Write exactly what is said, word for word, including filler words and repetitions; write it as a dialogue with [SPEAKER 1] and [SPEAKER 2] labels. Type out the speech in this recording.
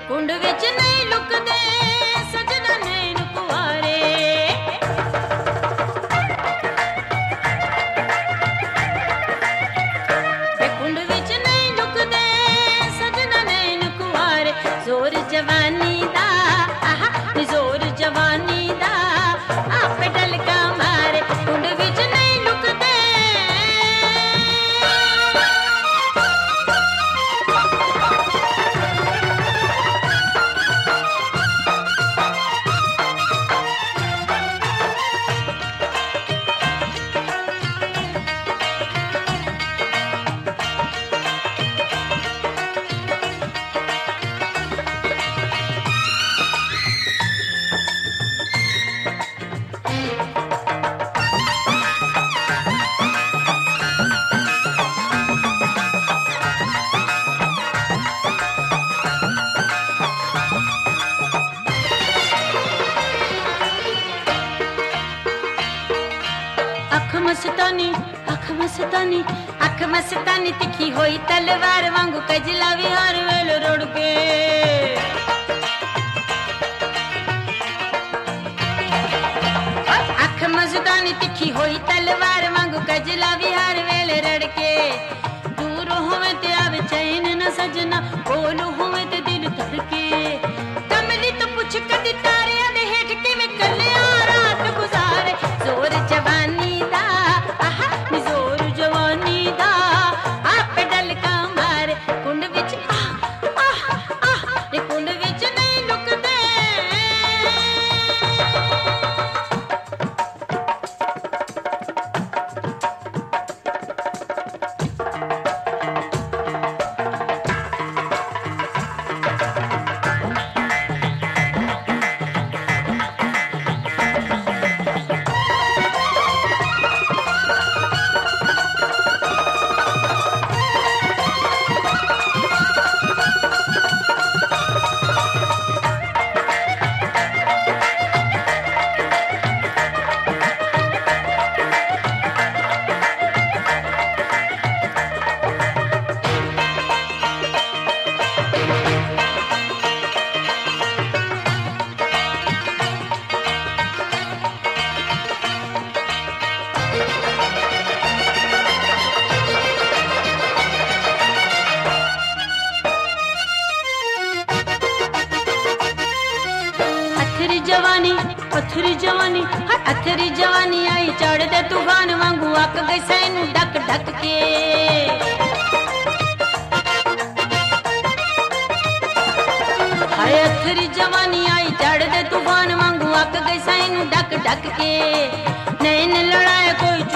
[SPEAKER 1] कुंड विच नहीं लुकदे सजना नैन कुआरे। कुंड विच नहीं लुकदे सजना नैन कुआरे। जोर जवानी दा आहा जोर जवानी दा आपे डलका मारे। कुंड विच नहीं लुकदे मस्तानी अख मस्तानी अख मस्तानी तिखी होई तलवार वांगू कजला विहार वेल रोड के। अख मस्तानी तिखी होई तलवार वांगू कजला विहार वेल रड़ के। दूर होवे ते आवे चैन न सजना बोल होवे ते दिल धड़के। कमली तो पुछ कदी तारियां दे हेठ किवें कलिया रात गुजारे। जोर जवानी जवानी पत्थरी जवानी अथरी जवानी आई चढ़ दे तूफान वांगू अक गई सैनू ढक ढक के। हाय अथरी जवानी आई चढ़ दे तूफान वांगू अक गई सैनू ढक ढक के। नैन लड़ाए कोई